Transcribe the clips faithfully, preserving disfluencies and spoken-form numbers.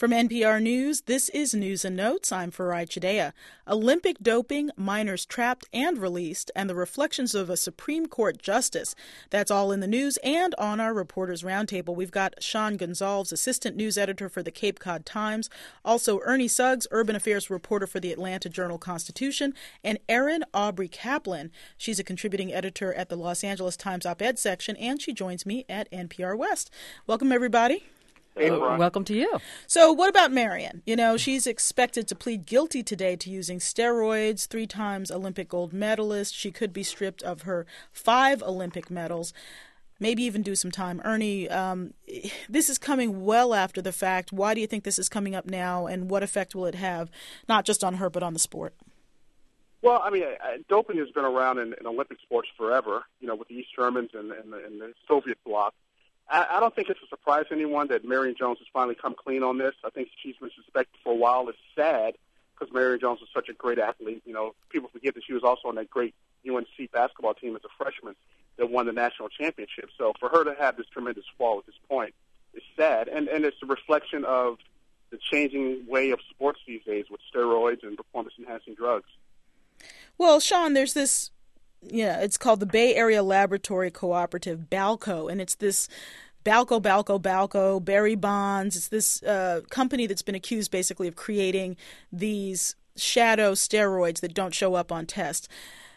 From N P R News, this is News and Notes. I'm Farai Chideya. Olympic doping, minors trapped and released, and the reflections of a Supreme Court justice. That's all in the news and on our Reporters Roundtable. We've got Sean Gonzalez, assistant news editor for the Cape Cod Times, also Ernie Suggs, urban affairs reporter for the Atlanta Journal-Constitution, and Erin Aubrey Kaplan. She's a contributing editor at the Los Angeles Times op-ed section, and she joins me at N P R West. Welcome, everybody. Hey, uh, welcome to you. So what about Marion? You know, she's expected to plead guilty today to using steroids, three times Olympic gold medalist. She could be stripped of her five Olympic medals, maybe even do some time. Ernie, um, this is coming well after the fact. Why do you think this is coming up now, and what effect will it have, not just on her, but on the sport? Well, I mean, uh, doping has been around in, in Olympic sports forever, you know, with the East Germans and, and, the, and the Soviet bloc. I don't think it's a surprise to anyone that Marion Jones has finally come clean on this. I think she's been suspected for a while. It's sad because Marion Jones was such a great athlete. You know, people forget that she was also on that great U N C basketball team as a freshman that won the national championship. So for her to have this tremendous fall at this point is sad. And, and it's a reflection of the changing way of sports these days with steroids and performance-enhancing drugs. Well, Sean, there's this... Yeah, it's called the Bay Area Laboratory Cooperative, BALCO, and it's this BALCO, BALCO, BALCO, Barry Bonds. It's this uh, company that's been accused basically of creating these shadow steroids that don't show up on tests.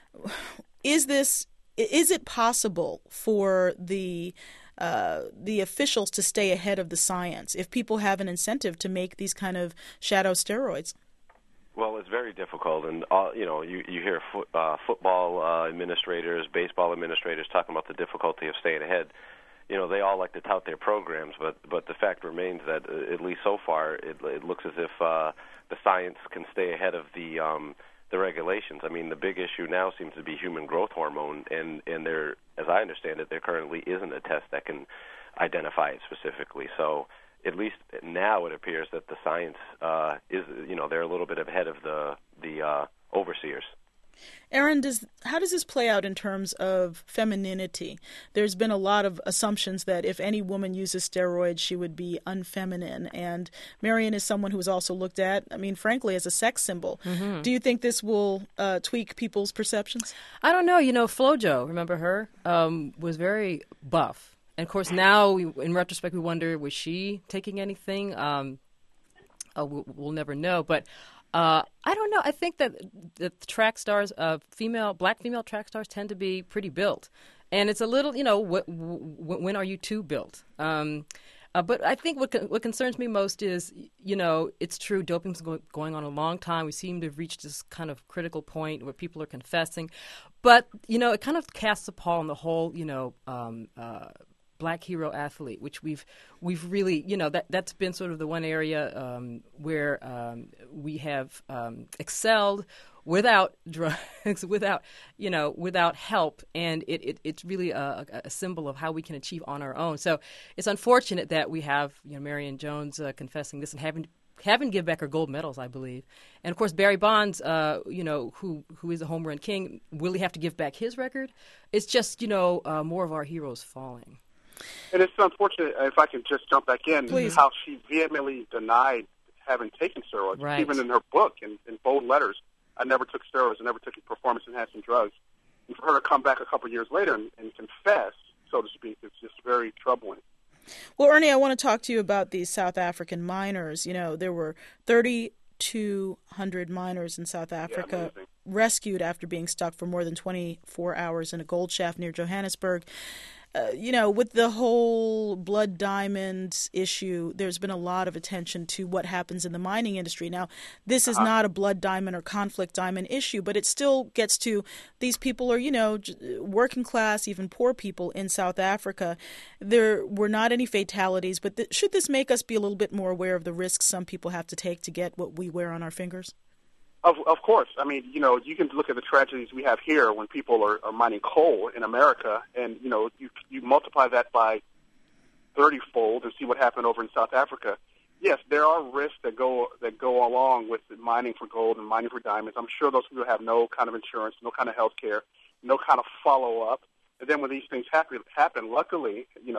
Is this, is it possible for the uh, the officials to stay ahead of the science if people have an incentive to make these kind of shadow steroids? Well, it's very difficult, and uh, you know, you you hear fo- uh, football uh, administrators, baseball administrators talking about the difficulty of staying ahead. You know, they all like to tout their programs, but but the fact remains that uh, at least so far, it, it looks as if uh, the science can stay ahead of the um, the regulations. I mean, the big issue now seems to be human growth hormone, and and there, as I understand it, there currently isn't a test that can identify it specifically. So. At least now it appears that the science uh, is, you know, they're a little bit ahead of the the uh, overseers. Erin, does how does this play out in terms of femininity? There's been a lot of assumptions that if any woman uses steroids, she would be unfeminine. And Marion is someone who is also looked at, I mean, frankly, as a sex symbol. Mm-hmm. Do you think this will uh, tweak people's perceptions? I don't know. You know, FloJo, remember her, um, was very buff. And, of course, now, we, in retrospect, we wonder, was she taking anything? Um, uh, we'll, we'll never know. But uh, I don't know. I think that the track stars, uh, female, black female track stars tend to be pretty built. And it's a little, you know, wh- wh- when are you too built? Um, uh, but I think what what concerns me most is, you know, it's true, doping's go- going on a long time. We seem to have reached this kind of critical point where people are confessing. But, you know, it kind of casts a pall on the whole, you know, um, uh black hero athlete, which we've we've really, you know, that that's been sort of the one area um, where um, we have um, excelled without drugs, without, you know, without help, and it, it it's really a, a symbol of how we can achieve on our own. So it's unfortunate that we have, you know, Marion Jones uh, confessing this and having having to give back her gold medals, I believe, and of course Barry Bonds, uh, you know, who who is a home run king, will he have to give back his record? It's just, you know, uh, more of our heroes falling. And it's unfortunate, if I can just jump back in, Please. how she vehemently denied having taken steroids. Right. Even in her book, in, in bold letters, I never took steroids, I never took performance-enhancing drugs. And for her to come back a couple of years later and, and confess, so to speak, is just very troubling. Well, Ernie, I want to talk to you about these South African miners. You know, there were thirty-two hundred miners in South Africa yeah, rescued after being stuck for more than twenty-four hours in a gold shaft near Johannesburg. Uh, you know, with the whole blood diamond issue, there's been a lot of attention to what happens in the mining industry. Now, this is uh-huh. not a blood diamond or conflict diamond issue, but it still gets to these people are, you know, working class, even poor people in South Africa. There were not any fatalities, but th- should this make us be a little bit more aware of the risks some people have to take to get what we wear on our fingers? Of, of course. I mean, you know, you can look at the tragedies we have here when people are, are mining coal in America, and, you know, you you multiply that by thirty-fold and see what happened over in South Africa. Yes, there are risks that go that go along with mining for gold and mining for diamonds. I'm sure those people have no kind of insurance, no kind of health care, no kind of follow-up. And then when these things happen, happen, luckily, you know,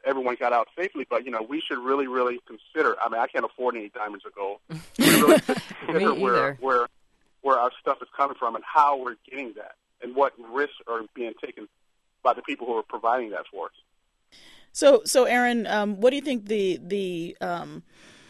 everyone got out safely. But, you know, we should really, really consider, I mean, I can't afford any diamonds of gold. We should really consider where, where, where our stuff is coming from and how we're getting that and what risks are being taken by the people who are providing that for us. So, so Aaron, um, what do you think the the um,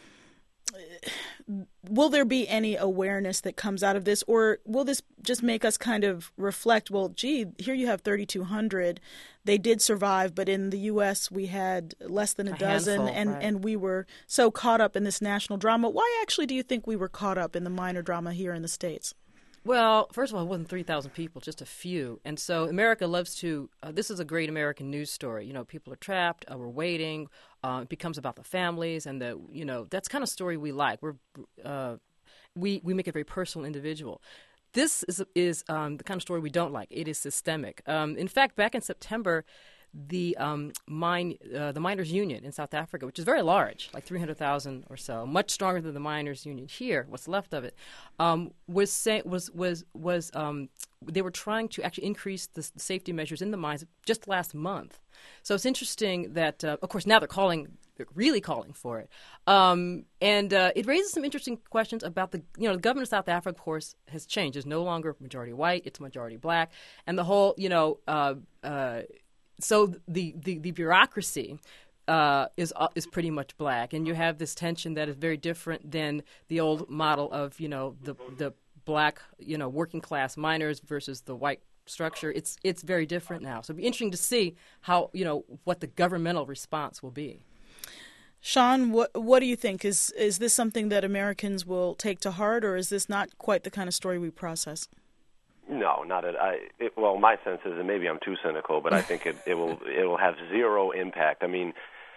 will there be any awareness that comes out of this, or will this just make us kind of reflect? Well, gee, here you have thirty-two hundred. They did survive, but in the U S we had less than a, a dozen, handful, and, right. and we were so caught up in this national drama. Why actually do you think we were caught up in the minor drama here in the States? Well, first of all, it wasn't three thousand people, just a few. And so America loves to uh, – this is a great American news story. You know, people are trapped, uh, we're waiting. Uh, it becomes about the families and the – you know, that's kind of story we like. We're uh, we, we make it very personal, individual. This is, is um, the kind of story we don't like. It is systemic. Um, in fact, back in September – the um, mine, uh, the miners' union in South Africa, which is very large, like three hundred thousand or so, much stronger than the miners' union here, what's left of it, um, was say, was was was um, they were trying to actually increase the safety measures in the mines just last month. So it's interesting that, uh, of course, now they're calling, they're really calling for it, um, and uh, it raises some interesting questions about the, you know, the government of South Africa, of course, has changed. It's no longer majority white; it's majority black, and the whole, you know. Uh, uh, So the, the, the bureaucracy uh, is uh, is pretty much black, and you have this tension that is very different than the old model of, you know, the the black, you know, working class miners versus the white structure. It's it's very different now. So it'll be interesting to see how, you know, what the governmental response will be. Sean, what what do you think? Is is this something that Americans will take to heart, or is this not quite the kind of story we process? No, not at. I. It, well, my sense is, and maybe I'm too cynical, but I think it, it will it will have zero impact. I mean,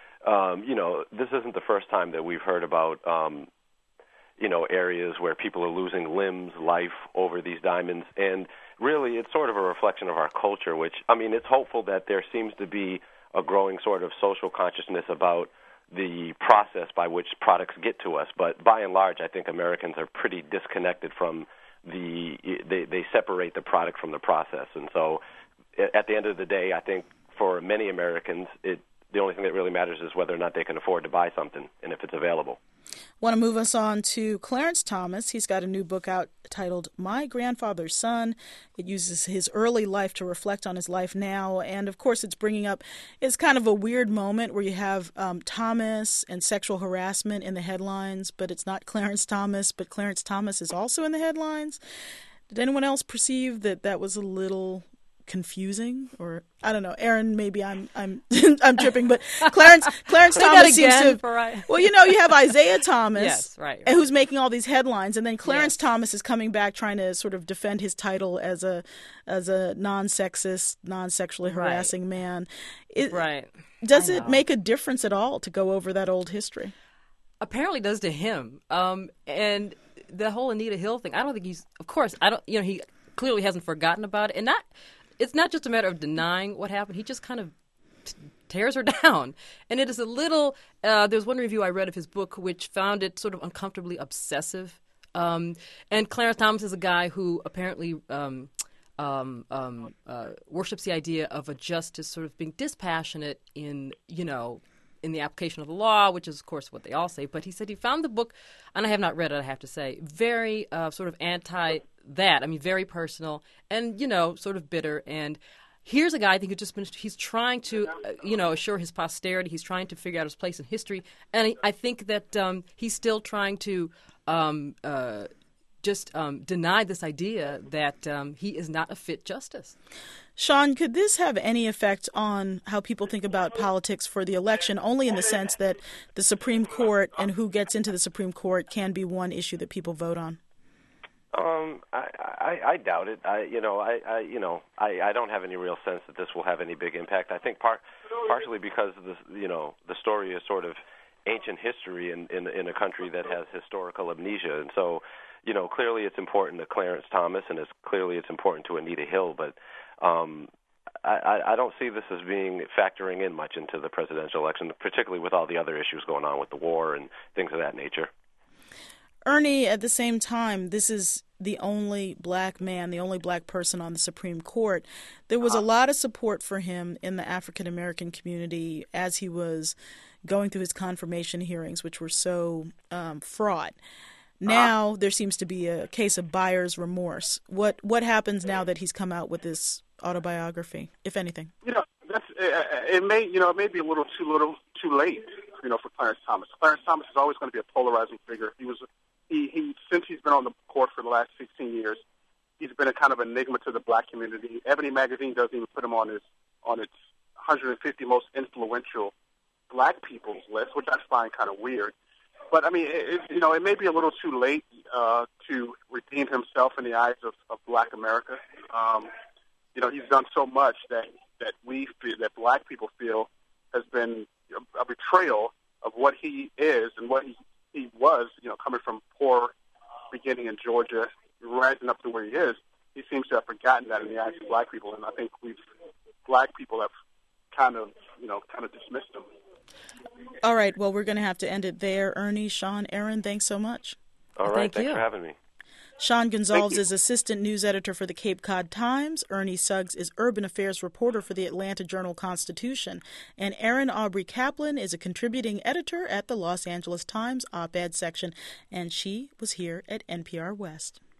um, you know, this isn't the first time that we've heard about, um, you know, areas where people are losing limbs, life over these diamonds, and really, it's sort of a reflection of our culture. Which, I mean, it's hopeful that there seems to be a growing sort of social consciousness about the process by which products get to us. But by and large, I think Americans are pretty disconnected from the they, they separate the product from the process. And so at the end of the day, I think for many Americans, it the only thing that really matters is whether or not they can afford to buy something and if it's available. Want to move us on to Clarence Thomas. He's got a new book out titled My Grandfather's Son. It uses his early life to reflect on his life now. And, of course, it's bringing up, it's kind of a weird moment where you have um, Thomas and sexual harassment in the headlines, but it's not Clarence Thomas, but Clarence Thomas is also in the headlines. Did anyone else perceive that that was a little confusing, or I don't know, Aaron, maybe I'm I'm I'm tripping, but Clarence Clarence Thomas seems to right. Well, you know, you have Isaiah Thomas, yes, right, right. who's making all these headlines, and then Clarence yes. Thomas is coming back trying to sort of defend his title as a as a non-sexist, non-sexually harassing right. man. It, right. Does it make a difference at all to go over that old history? Apparently, it does to him. Um, and the whole Anita Hill thing. I don't think he's. Of course, I don't. You know, he clearly hasn't forgotten about it, and not. It's not just a matter of denying what happened. He just kind of t- tears her down. And it is a little uh, – there's one review I read of his book which found it sort of uncomfortably obsessive. Um, and Clarence Thomas is a guy who apparently um, um, um, uh, worships the idea of a justice sort of being dispassionate in, you know, in the application of the law, which is, of course, what they all say. But he said he found the book – and I have not read it, I have to say – very uh, sort of anti – that. I mean, very personal and, you know, sort of bitter. And here's a guy I think who just been, he's trying to, uh, you know, assure his posterity. He's trying to figure out his place in history. And I, I think that um, he's still trying to um, uh, just um, deny this idea that um, he is not a fit justice. Sean, could this have any effect on how people think about politics for the election, only in the sense that the Supreme Court and who gets into the Supreme Court can be one issue that people vote on? Um, I, I, I doubt it. I, you know, I, I you know, I, I don't have any real sense that this will have any big impact. I think par- partially because the, you know, the story is sort of ancient history in, in in a country that has historical amnesia, and so, you know, clearly it's important to Clarence Thomas, and it's clearly it's important to Anita Hill, but um, I, I don't see this as being factoring in much into the presidential election, particularly with all the other issues going on with the war and things of that nature. Ernie, at the same time, this is the only black man, the only black person on the Supreme Court. There was a lot of support for him in the African American community as he was going through his confirmation hearings, which were so um, fraught. Now uh-huh. there seems to be a case of buyer's remorse. What what happens now that he's come out with this autobiography, if anything? You know, that's it. it may you know it may be a little too little too late. You know, for Clarence Thomas. Clarence Thomas is always going to be a polarizing figure. He was he he since he's been on the court for the last sixteen years. He's been a kind of enigma to the black community. Ebony magazine doesn't even put him on his on its one hundred fifty most influential black people's list, which I find kind of weird. But I mean, it, you know, it may be a little too late uh, to redeem himself in the eyes of, of Black America. Um, you know, he's done so much that that we feel, that black people feel has been a betrayal of what he is and what he, he was. You know, coming from poor beginning in Georgia, rising up to where he is. He seems to have forgotten that in the eyes of black people, and I think we've black people have kind of you know kind of dismissed him. All right, well, we're going to have to end it there. Ernie, Sean, Aaron, thanks so much. All right, Thank thanks you. for having me. Sean Gonzalez is assistant news editor for the Cape Cod Times. Ernie Suggs is urban affairs reporter for the Atlanta Journal-Constitution. And Erin Aubrey Kaplan is a contributing editor at the Los Angeles Times op-ed section. And she was here at N P R West.